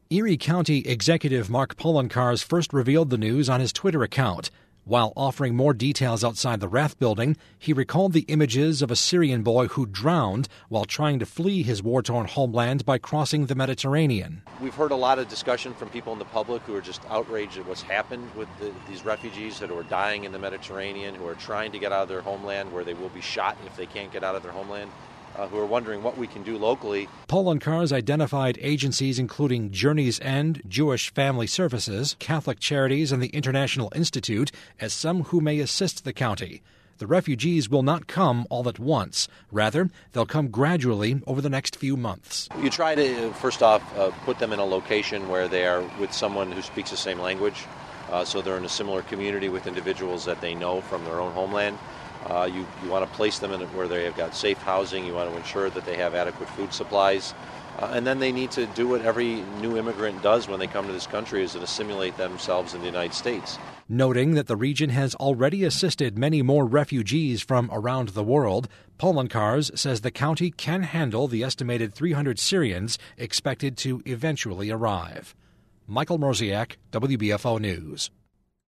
Erie County Executive Mark Poloncarz first revealed the news on his Twitter account. While offering more details outside the Rath building, he recalled the images of a Syrian boy who drowned while trying to flee his war-torn homeland by crossing the Mediterranean. We've heard a lot of discussion from people in the public who are just outraged at what's happened with these refugees that are dying in the Mediterranean, who are trying to get out of their homeland, where they will be shot if they can't get out of their homeland. Who are wondering what we can do locally. Poloncarz identified agencies including Journey's End, Jewish Family Services, Catholic Charities, and the International Institute as some who may assist the county. The refugees will not come all at once. Rather, they'll come gradually over the next few months. You try to, first off, put them in a location where they are with someone who speaks the same language, so they're in a similar community with individuals that they know from their own homeland. You want to place them in where they have got safe housing. You want to ensure that they have adequate food supplies. And then they need to do what every new immigrant does when they come to this country, is to assimilate themselves in the United States. Noting that the region has already assisted many more refugees from around the world, Poloncarz says the county can handle the estimated 300 Syrians expected to eventually arrive. Michael Mroziak, WBFO News.